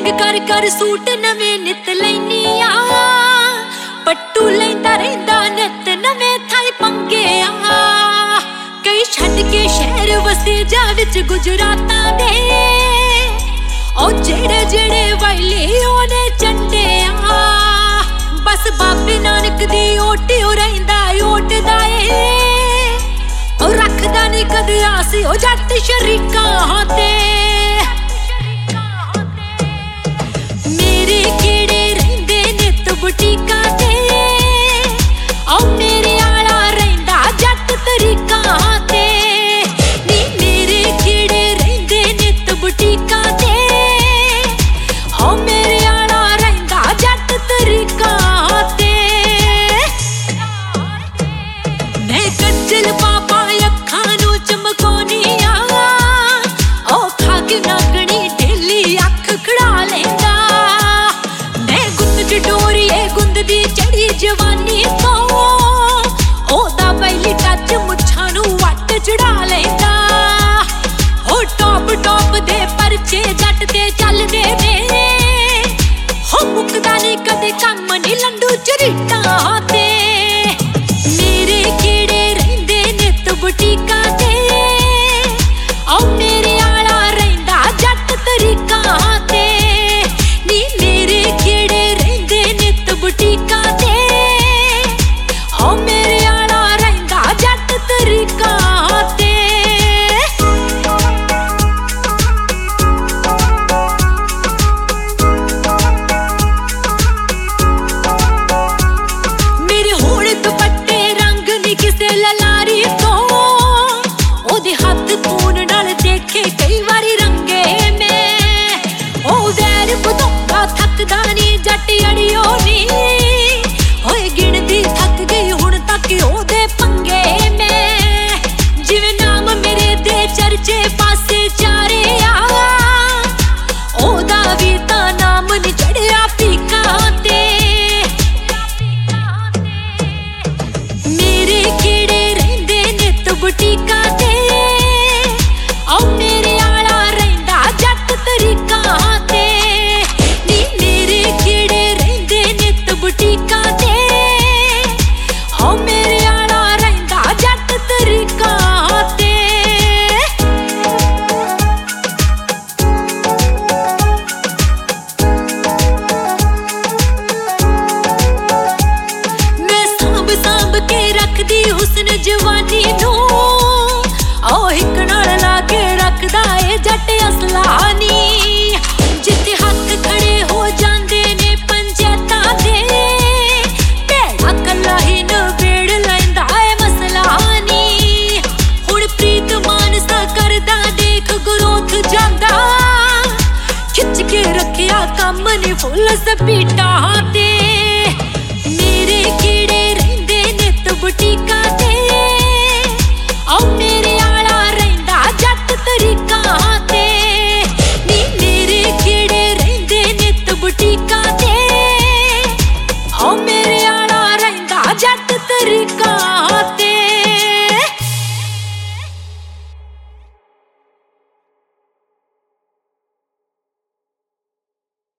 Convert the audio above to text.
कर कर सूट नवे नित लैनी आ पट्टू लैंदा रहिंदा नित नवे थाई पंगे आ कई छड्ड के शहर वसे जा विच गुजरातां दे ओ जेड़े जेड़े वाले ओने चंडे आ बस बाबे नानक दी ओट ओ रहिंदा ओटदा ए ओ रखदा नहीं कदे आस ओ जट शरीकां ते मेरे केड़े रहिंदे नित बुटीकां ते ओ मेरे आला रहिंदा जट तरीकां ते नी मेरे केड़े रहिंदे नित बुटीकां ते ओ मेरे आला रहिंदा जट तरीकां ते मैं कज्जल पापा अखां नूं चमकाउणी आ ओ खा के नागणी ढेली अख खड़ा लैंदा मैं गुंद च डोरीए गुंद दी चढ़ी जवानी तो ओदा पहली टच मुच्छां नूं वट चढ़ा लैंदा हो टॉप टॉप दे परचे जट ते चलदे ने हो मुकदा नहीं कदे कम नी लंडू चरीटां ते मेरे केड़े रहिंदे नित बुटीकां ते ओ मेरे आला रहिंदा जट तरीकां ते नी मेरे केड़े रहिंदे नित बुटीकां ते ओ मेरे आला रहिंदा जट तरीकां ते मेरे होड़ दुपट्टे रंग नी किसे ललारी तो ओदे हत्थ खून नाल देखे कई वारी रंगे मैं ओ वैर बधौंदा थकदा नी जट अड़ियो नी होए गिणदी थक गई हुण तक ओदे पंगे मैं जिवें नाम मेरे दे चर्चे पासे चारे आ ओदा वी तां नाम नी चढ़िया पीकां ते मेरे केड़े रहिंदे नित बुटीकां ते ओ मेरे आला रहिंदा जट तरीकां ते नी मेरे केड़े रहिंदे नित बुटीकां ते ओ मेरे आला रहिंदा जट तरीकां ते मैं सांभ सांभ के रखदी हुस्न जवानी नूं ओ हिक नाल ला के रखदा ए जट असलानी जिथे हक खड़े हो जांदे ने पंचायतां दे भैड़ा कल्ला ही नवेड़ लैंदा ए मसलानी हुण प्रीत मानसा करदा देख ग्रोथ जांदा खिच के रखिया कम नी फुल सपीटां ते